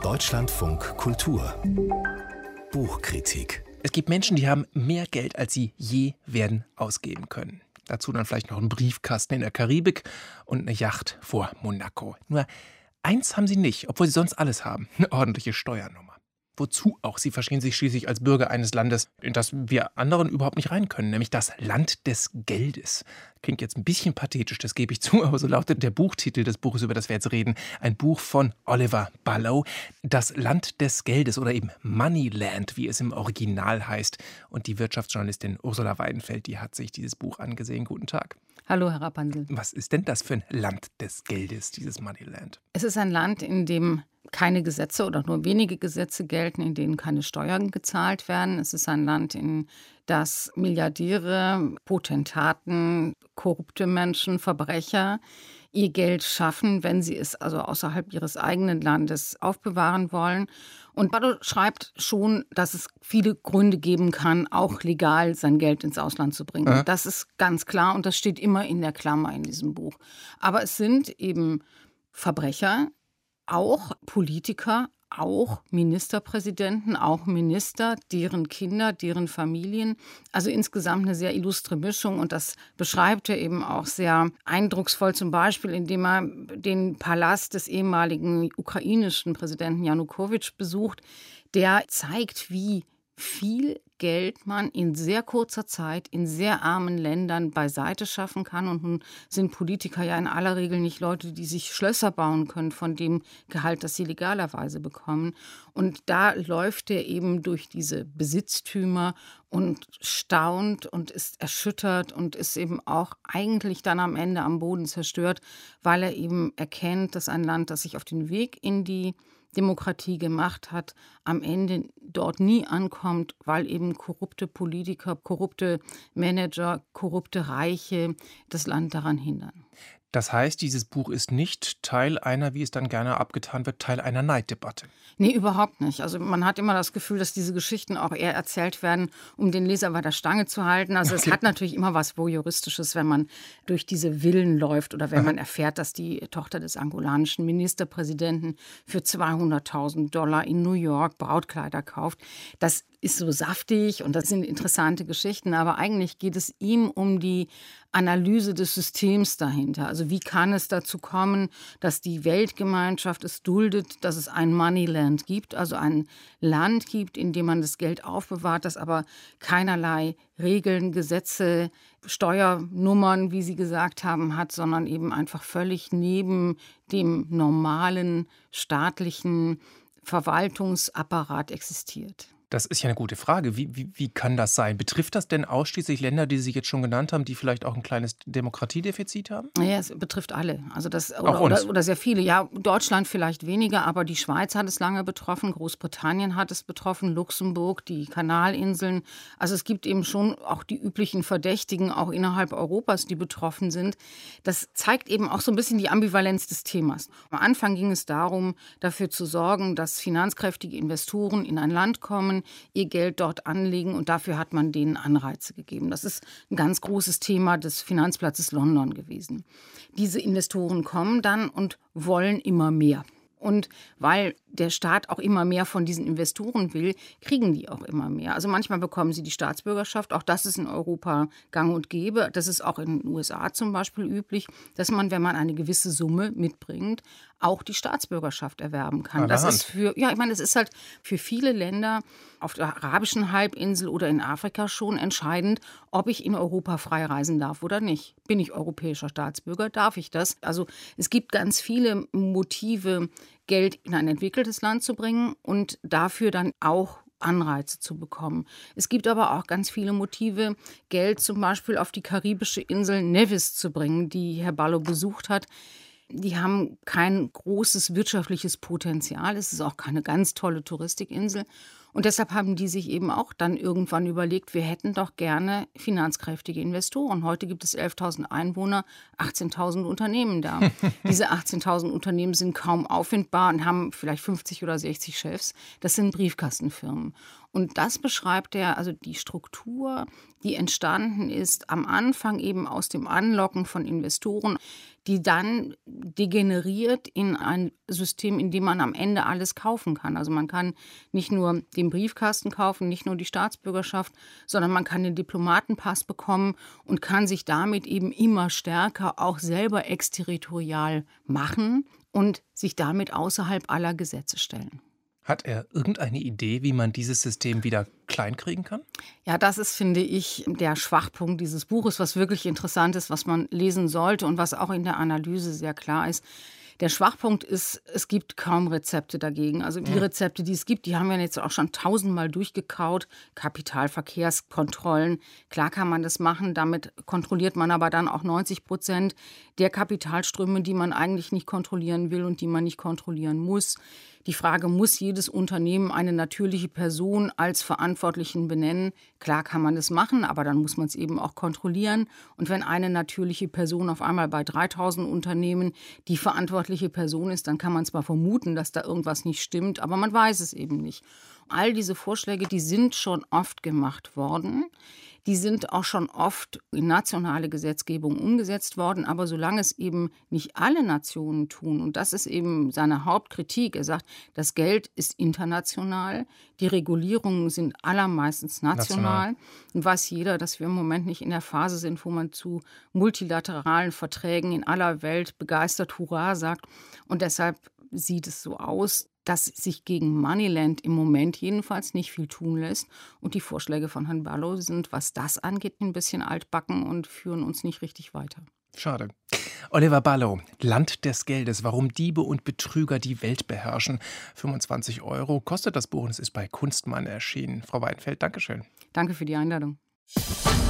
Deutschlandfunk Kultur Buchkritik. Es gibt Menschen, die haben mehr Geld, als sie je werden ausgeben können. Dazu dann vielleicht noch einen Briefkasten in der Karibik und eine Yacht vor Monaco. Nur eins haben sie nicht, obwohl sie sonst alles haben: eine ordentliche Steuernummer. Wozu auch? Sie verstehen sich schließlich als Bürger eines Landes, in das wir anderen überhaupt nicht rein können, nämlich das Land des Geldes. Klingt jetzt ein bisschen pathetisch, das gebe ich zu, aber so lautet der Buchtitel des Buches, über das wir jetzt reden. Ein Buch von Oliver Barlow. Das Land des Geldes oder eben Moneyland, wie es im Original heißt. Und die Wirtschaftsjournalistin Ursula Weidenfeld, die hat sich dieses Buch angesehen. Guten Tag. Hallo, Herr Rapansel. Was ist denn das für ein Land des Geldes, dieses Moneyland? Es ist ein Land, in dem keine Gesetze oder nur wenige Gesetze gelten, in denen keine Steuern gezahlt werden. Es ist ein Land, in das Milliardäre, Potentaten, korrupte Menschen, Verbrecher ihr Geld schaffen, wenn sie es also außerhalb ihres eigenen Landes aufbewahren wollen. Und Barlow schreibt schon, dass es viele Gründe geben kann, auch legal sein Geld ins Ausland zu bringen. Das ist ganz klar und das steht immer in der Klammer in diesem Buch. Aber es sind eben Verbrecher, auch Politiker, auch Ministerpräsidenten, auch Minister, deren Kinder, deren Familien. Also insgesamt eine sehr illustre Mischung. Und das beschreibt er eben auch sehr eindrucksvoll, zum Beispiel, indem er den Palast des ehemaligen ukrainischen Präsidenten Janukowitsch besucht. Der zeigt, wie viel Geld man in sehr kurzer Zeit in sehr armen Ländern beiseite schaffen kann. Und nun sind Politiker ja in aller Regel nicht Leute, die sich Schlösser bauen können von dem Gehalt, das sie legalerweise bekommen. Und da läuft er eben durch diese Besitztümer und staunt und ist erschüttert und ist eben auch eigentlich dann am Ende am Boden zerstört, weil er eben erkennt, dass ein Land, das sich auf den Weg in die Demokratie gemacht hat, am Ende dort nie ankommt, weil eben korrupte Politiker, korrupte Manager, korrupte Reiche das Land daran hindern. Das heißt, dieses Buch ist nicht Teil einer, wie es dann gerne abgetan wird, Teil einer Neiddebatte. Nee, überhaupt nicht. Also man hat immer das Gefühl, dass diese Geschichten auch eher erzählt werden, um den Leser bei der Stange zu halten. Also es hat natürlich immer was Voyeuristisches, wenn man durch diese Villen läuft oder wenn man erfährt, dass die Tochter des angolanischen Ministerpräsidenten für $200.000 in New York Brautkleider kauft. Das ist so saftig und das sind interessante Geschichten, aber eigentlich geht es ihm um die Analyse des Systems dahinter. Also wie kann es dazu kommen, dass die Weltgemeinschaft es duldet, dass es ein Moneyland gibt, also ein Land gibt, in dem man das Geld aufbewahrt, das aber keinerlei Regeln, Gesetze, Steuernummern, wie Sie gesagt haben, hat, sondern eben einfach völlig neben dem normalen staatlichen Verwaltungsapparat existiert. Das ist ja eine gute Frage. Wie kann das sein? Betrifft das denn ausschließlich Länder, die Sie jetzt schon genannt haben, die vielleicht auch ein kleines Demokratiedefizit haben? Ja, es betrifft alle. Also oder sehr viele. Ja, Deutschland vielleicht weniger, aber die Schweiz hat es lange betroffen, Großbritannien hat es betroffen, Luxemburg, die Kanalinseln. Also es gibt eben schon auch die üblichen Verdächtigen, auch innerhalb Europas, die betroffen sind. Das zeigt eben auch so ein bisschen die Ambivalenz des Themas. Am Anfang ging es darum, dafür zu sorgen, dass finanzkräftige Investoren in ein Land kommen, ihr Geld dort anlegen und dafür hat man denen Anreize gegeben. Das ist ein ganz großes Thema des Finanzplatzes London gewesen. Diese Investoren kommen dann und wollen immer mehr. Und weil der Staat auch immer mehr von diesen Investoren will, kriegen die auch immer mehr. Also manchmal bekommen sie die Staatsbürgerschaft. Auch das ist in Europa gang und gäbe. Das ist auch in den USA zum Beispiel üblich, dass man, wenn man eine gewisse Summe mitbringt, auch die Staatsbürgerschaft erwerben kann. Das ist es ist halt für viele Länder auf der arabischen Halbinsel oder in Afrika schon entscheidend, ob ich in Europa frei reisen darf oder nicht. Bin ich europäischer Staatsbürger? Darf ich das? Also es gibt ganz viele Motive, Geld in ein entwickeltes Land zu bringen und dafür dann auch Anreize zu bekommen. Es gibt aber auch ganz viele Motive, Geld zum Beispiel auf die karibische Insel Nevis zu bringen, die Herr Barlow besucht hat. Die haben kein großes wirtschaftliches Potenzial. Es ist auch keine ganz tolle Touristikinsel. Und deshalb haben die sich eben auch dann irgendwann überlegt, wir hätten doch gerne finanzkräftige Investoren. Heute gibt es 11.000 Einwohner, 18.000 Unternehmen da. Diese 18.000 Unternehmen sind kaum auffindbar und haben vielleicht 50 oder 60 Chefs. Das sind Briefkastenfirmen. Und das beschreibt er, also die Struktur, die entstanden ist am Anfang eben aus dem Anlocken von Investoren, die dann degeneriert in ein System, in dem man am Ende alles kaufen kann. Also man kann nicht nur den Briefkasten kaufen, nicht nur die Staatsbürgerschaft, sondern man kann den Diplomatenpass bekommen und kann sich damit eben immer stärker auch selber exterritorial machen und sich damit außerhalb aller Gesetze stellen. Hat er irgendeine Idee, wie man dieses System wieder kleinkriegen kann? Ja, das ist, finde ich, der Schwachpunkt dieses Buches, was wirklich interessant ist, was man lesen sollte und was auch in der Analyse sehr klar ist. Der Schwachpunkt ist, es gibt kaum Rezepte dagegen. Also die Rezepte, die es gibt, die haben wir jetzt auch schon 1000-mal durchgekaut. Kapitalverkehrskontrollen, klar kann man das machen. Damit kontrolliert man aber dann auch 90% der Kapitalströme, die man eigentlich nicht kontrollieren will und die man nicht kontrollieren muss. Die Frage, muss jedes Unternehmen eine natürliche Person als Verantwortlichen benennen? Klar kann man das machen, aber dann muss man es eben auch kontrollieren. Und wenn eine natürliche Person auf einmal bei 3000 Unternehmen die verantwortliche Person ist, dann kann man zwar vermuten, dass da irgendwas nicht stimmt, aber man weiß es eben nicht. All diese Vorschläge, die sind schon oft gemacht worden. Die sind auch schon oft in nationale Gesetzgebung umgesetzt worden. Aber solange es eben nicht alle Nationen tun, und das ist eben seine Hauptkritik, er sagt, das Geld ist international, die Regulierungen sind allermeistens national. Und weiß jeder, dass wir im Moment nicht in der Phase sind, wo man zu multilateralen Verträgen in aller Welt begeistert Hurra sagt. Und deshalb sieht es so aus, dass sich gegen Moneyland im Moment jedenfalls nicht viel tun lässt. Und die Vorschläge von Herrn Ballo sind, was das angeht, ein bisschen altbacken und führen uns nicht richtig weiter. Schade. Oliver Ballo, Land des Geldes, warum Diebe und Betrüger die Welt beherrschen. 25 € kostet das Buch und es ist bei Kunstmann erschienen. Frau Weidenfeld, Dankeschön. Danke für die Einladung.